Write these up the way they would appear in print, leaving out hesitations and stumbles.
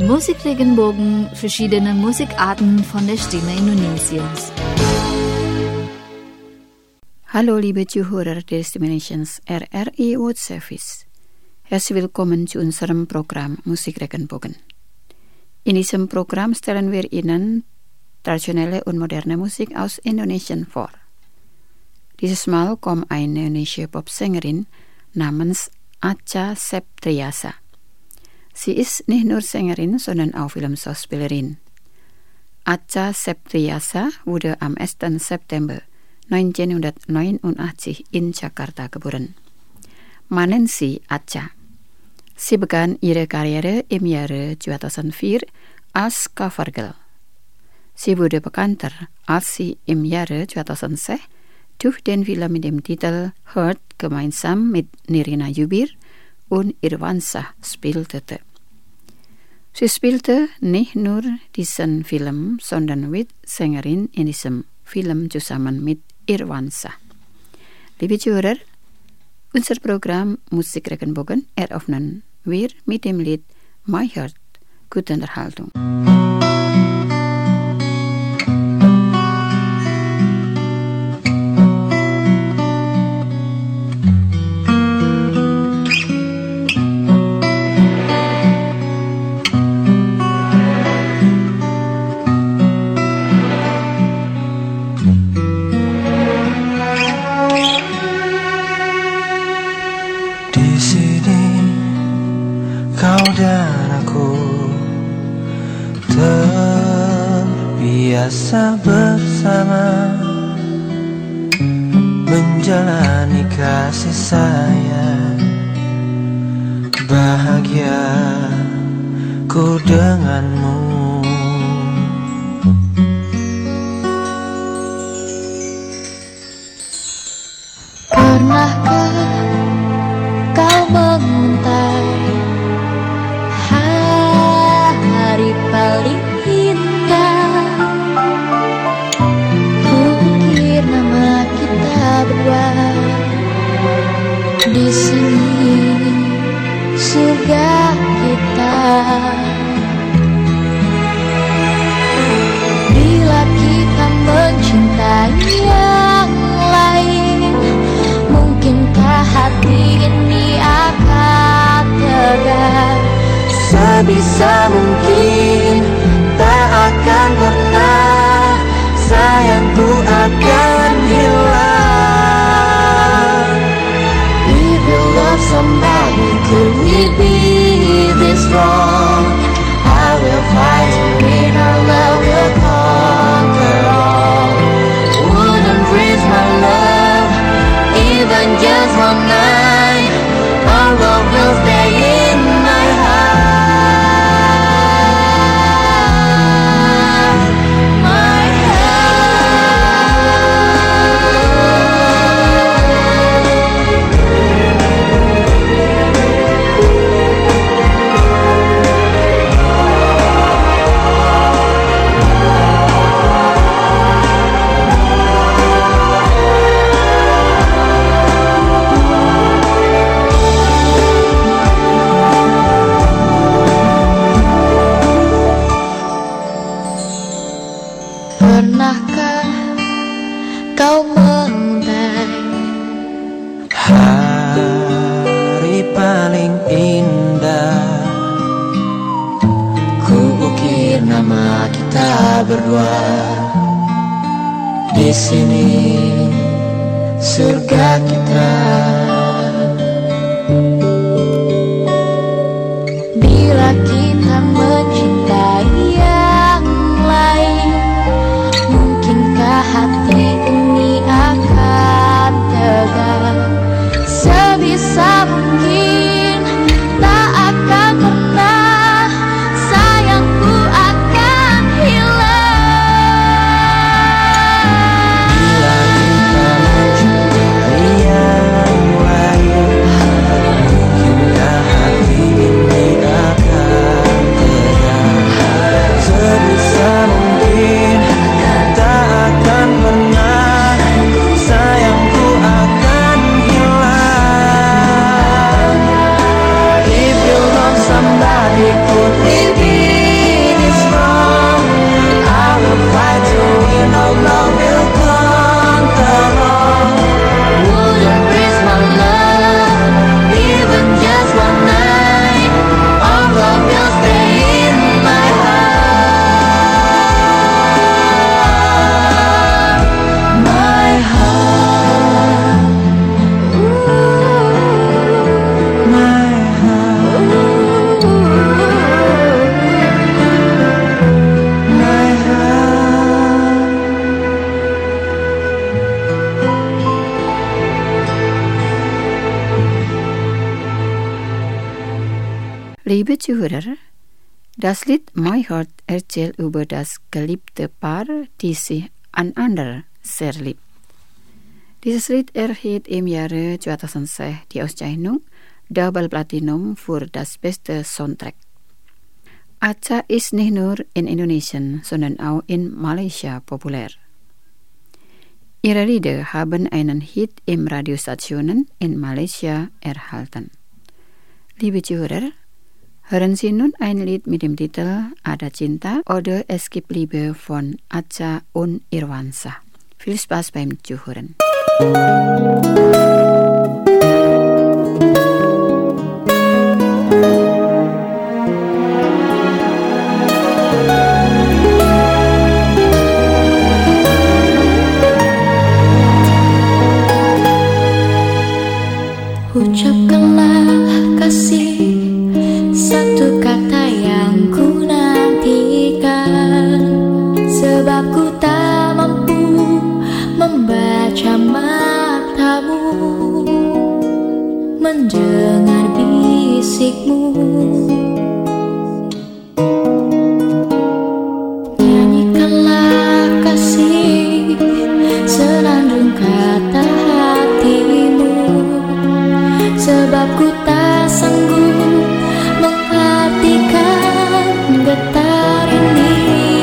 Musikregenbogen, verschiedene Musikarten von der Stimme Indonesiens. Hallo liebe Zuhörer der Stimme Nations RRI World Service. Herzlich willkommen zu unserem Programm Musikregenbogen. In diesem Programm stellen wir Ihnen traditionelle und moderne Musik aus Indonesien vor. Dieses Mal kommt eine indonesische Popsängerin namens Acha Septriasa. Sie ist nicht nur Sängerin, sondern auch Filmschauspielerin. Acha Septriasa wurde am 1. September 1989 in Jakarta geboren. Man nennt sie Acha. Sie begann ihre Karriere im Jahre 2004 als Covergirl. Sie wurde bekannter, als sie im Jahre 2006 durch den Film mit dem Titel Hurt gemeinsam mit Nirina Zubir und Irwansyah spielte. Sie spielte nicht nur diesen Film, sondern wird Sängerin in diesem Film zusammen mit Irwansyah. Liebe Zuhörer, unser Programm Musikregenbogen eröffnen wir mit dem Lied My Heart. Gute Unterhaltung. Terbiasa bersama menjalani kasih sayang, bahagia ku denganmu. Pernahkah kau mengintai hari paling indah? Kukir nama kita berdua di sini, surga kita. Bila kita mencintai yang lain, mungkinkah hati ini akan tegar? Sebisa mungkin tak akan pernah sayangku akan hilang. If you love somebody, could it be this wrong? I will fight to win, our love will conquer all. Wouldn't risk my love, even just one night. Our love will stay in my heart. Pernahkah kau mengintai hari paling indah? Ku ukir nama kita berdua di sini, surga kita. Bila kita mencintai yang lain, mungkinkah hati ini akan tegar? Sebisa mungkin tak akan pernah sayangku akan hilang. Bila kita mencintai yang Liebe Zuhörer, das Lied My Heart erzählt über das geliebte Paar, die sich einander sehr liebt. Dieses Lied erhielt im Jahre 2006 die Auszeichnung Double Platinum für das beste Soundtrack. Acha ist nicht nur in Indonesien, sondern auch in Malaysia populär. Ihre Lieder haben einen Hit in Radiostationen in Malaysia erhalten. Liebe Zuhörer, hören Sie nun ein Lied mit dem Titel Ada Cinta oder Es gibt Liebe von Acha und Irwansyah. Viel Spaß beim Zuhören. Ucapkanlah kasih, satu kata yang ku nantikan, sebab ku tak mampu membaca matamu, mendengar bisikmu. Nyanyikanlah kasih, senandung kata hatimu, sebab ku tak sanggup mengartikan getar ini,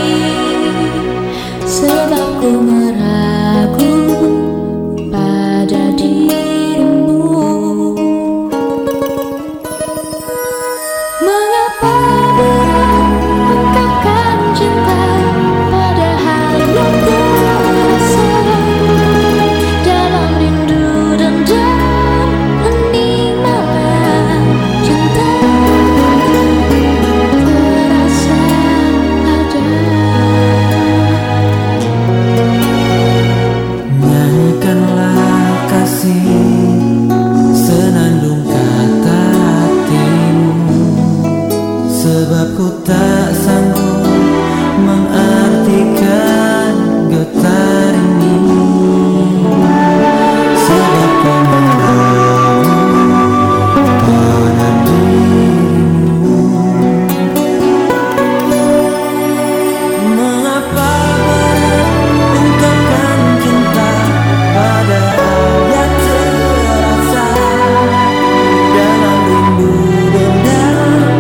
sebab ku meragu pada dirimu. Mengapa berat mengungkapkan cinta, padahal yang terasa dalam rindu dan sebab ku tak sanggup mengartikan getar ini, sebab ku meragu pada dirimu. Mengapa berat ungkapkan cinta, padahal yang terasa dalam rindu dan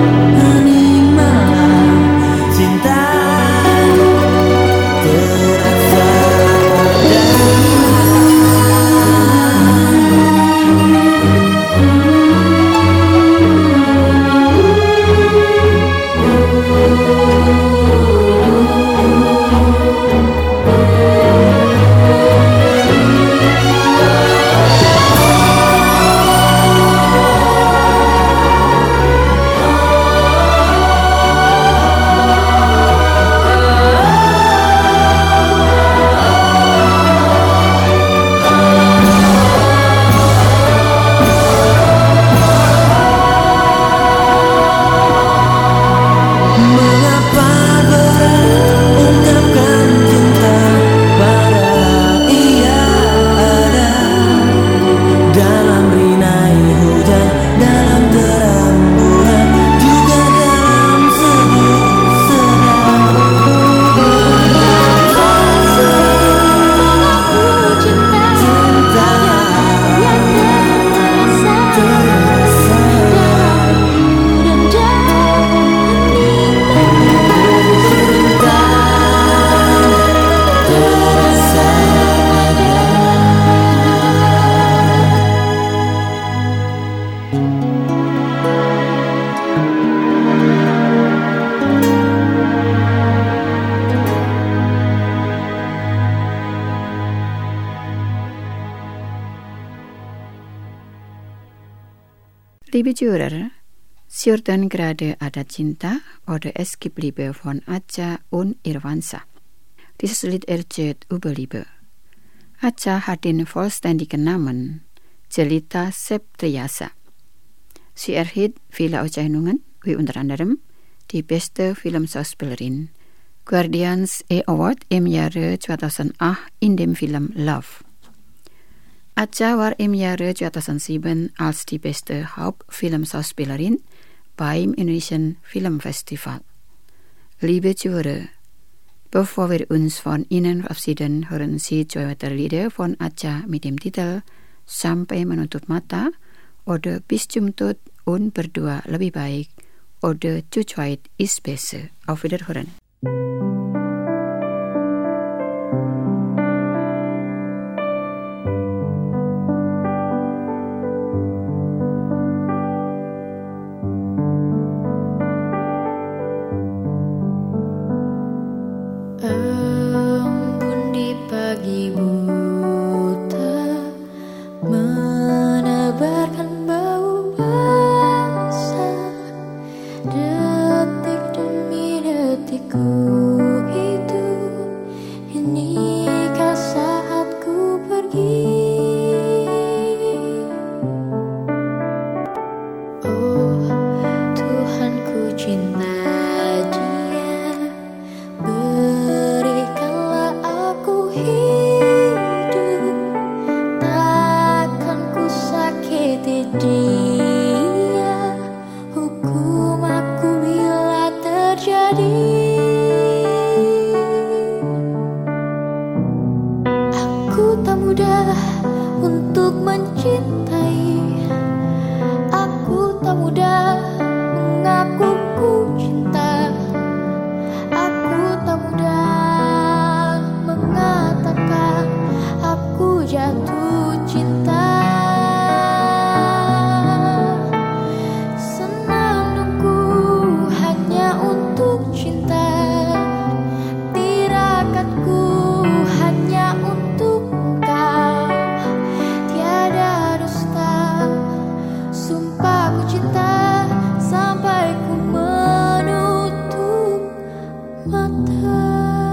Liebe Zuhörer, Sie hörten gerade Ada Cinta oder Es gibt Liebe von Acha und Irwansyah. Dieses Lied erzählt über Liebe. Acha hat den vollständigen Namen Jelita Septriasa. Sie erhielt viele Auszeichnungen, wie unter anderem die beste Filmschauspielerin, Guardians Award im Jahre 2008 in dem Film Love. Acha war im Jahre 2007 als die beste Hauptfilmschauspielerin beim Indonesian Film Festival. Liebe Zuhörer, bevor wir uns von Ihnen verabschieden, hören Sie 2 weitere Lieder von Acha mit dem Titel Sampai Menutup Mata oder Bis zum Tod und Berdua Lebih Baik oder Zu zweit ist besser. Auf Wiederhören. Embun di pagi buta menebarkan bau basah, detik demi detikku hidup, inikah saatku pergi. Oh Tuhan, ku cinta Dia, berikanlah aku hidup, takkan ku sakiti Dia, hukum aku bila terjadi. Aku tak mudah untuk mencintai, aku tak mudah mengaku ku cinta, aku tak mudah mengatakan aku jatuh cinta. Senandungku hanya untuk cinta, tirakatku hanya untuk engkau, tiada dusta, sumpah ku cinta sampai ku menutup mata.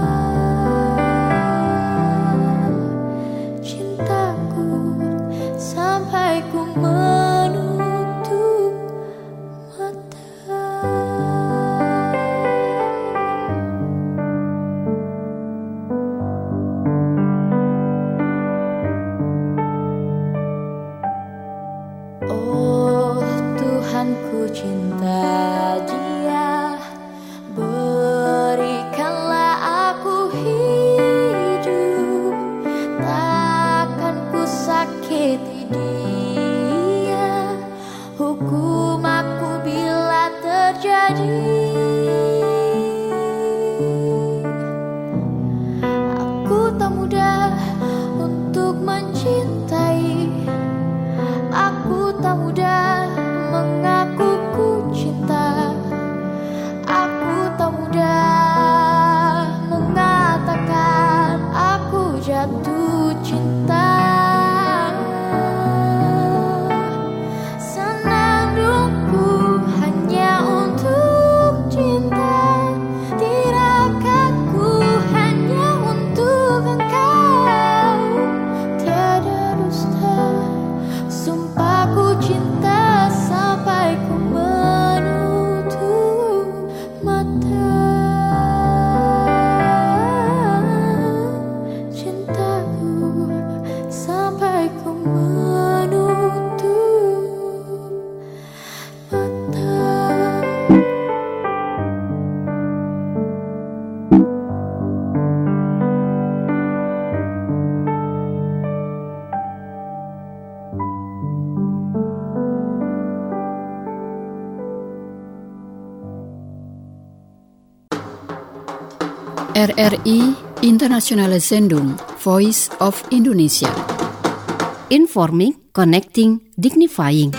Cintaku sampai ku menutup mata. Oh Tuhan, ku cinta Dia, berikanlah aku hidup, takkan ku sakiti Dia, hukum aku bila terjadi. Aku tak mudah untuk mencintai, aku tak mudah mengaku ku cinta, aku tak mudah mengatakan aku jatuh cinta. Senandungku hanya untuk cinta, tirakatku hanya untuk engkau, tiada dusta, sumpah ku cinta sampai ku menutup mata. Cintaku sampai ku menutup mata. RRI Internationale Sendung Voice of Indonesia. Informing, connecting, dignifying.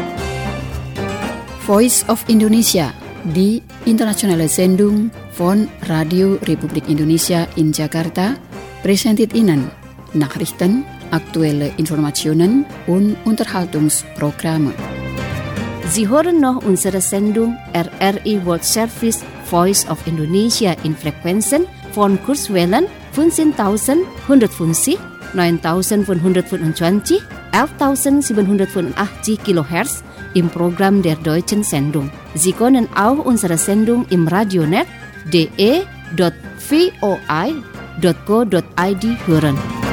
Voice of Indonesia di Internationale Sendung von Radio Republik Indonesia in Jakarta presented Ihnen Nachrichten, aktuelle Informationen und Unterhaltungsprogramme. Sie hören noch unsere Sendung RRI World Service Voice of Indonesia in Frequenzen von Kurzwellen 15.150, 9.525, 11.785 kHz im Programm der Deutschen Sendung. Sie können auch unsere Sendung im Radionet de.voi.go.id hören.